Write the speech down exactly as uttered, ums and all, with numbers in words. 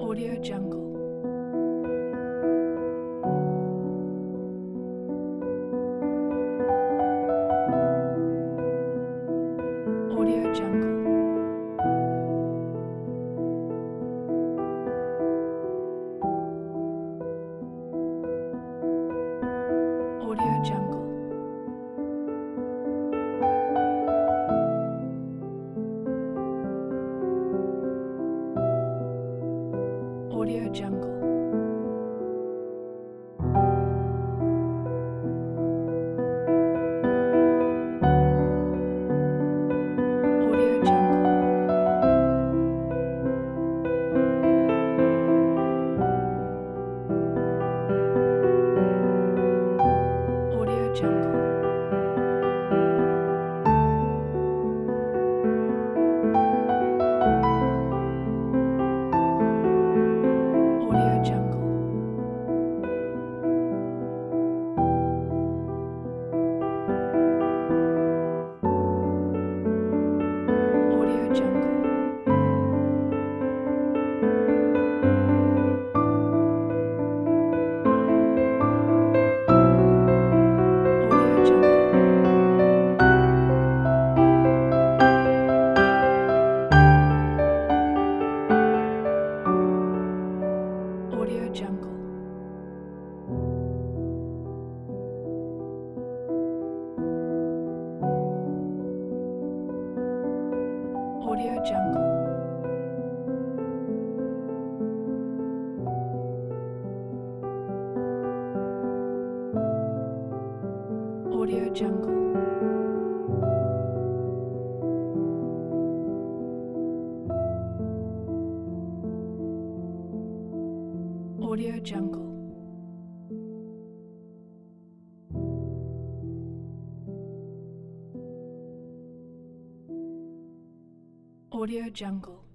Audio Jungle. Audio Jungle. Audio Jungle. Audio Jungle. Audio Jungle. Audio Jungle. Audio Jungle. Audio Jungle. Audio Jungle. Audio Jungle. Audio Jungle. Audio Jungle. Audio Jungle. Audio Jungle.